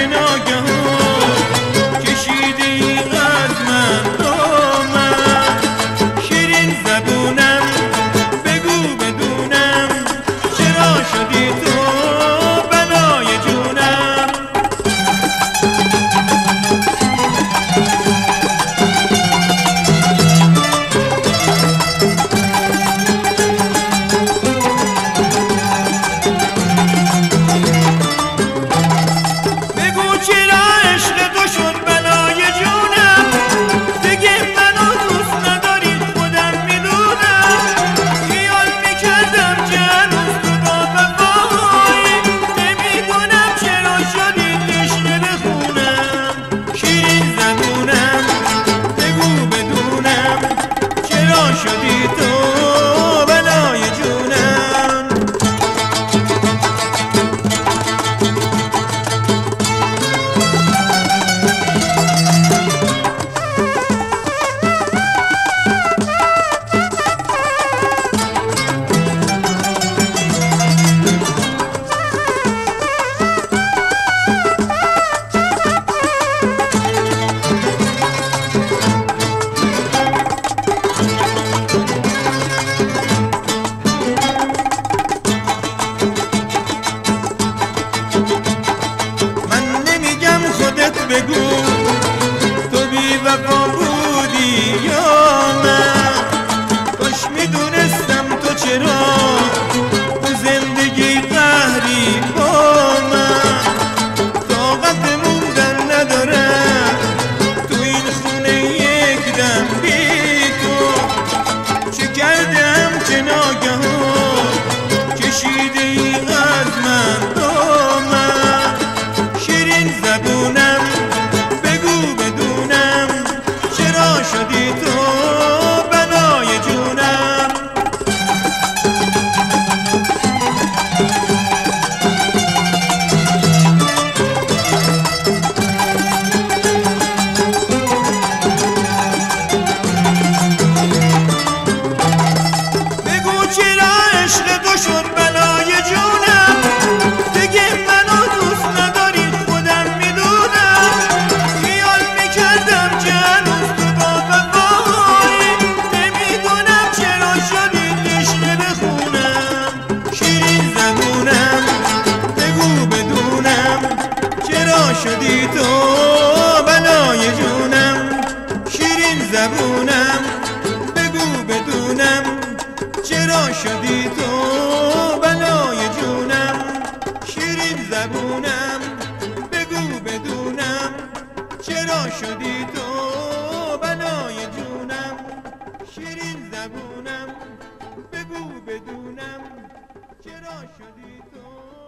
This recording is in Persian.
ناگهان کشیدی از من با من. شیرین زبونم بگو بدونم چرا شدی تو بلای جونم. شدی تو بلای جونم. بگو تو بی وفا بودی یا من. کاش میدونستم تو چرا تو زندگی قهری با من. طاقت موندن ندارم تو این خونه یک دم بی تو. چه کردم که ناگهان کشیدی از من با من. شیرین زبونم شدی تو بلای جونم. بگو چرا عشق تو شد بلای جونم. دیگه منو دوست نداری خودم میدونم. خیال میکردم که هنوز شدی تو بلای جونم. شیرین زبونم بگو بدونم چرا شدی تو بلای جونم. شیرین زبونم بگو بدونم چرا شدی تو بلای جونم. شیرین زبونم بگو بدونم چرا شدی تو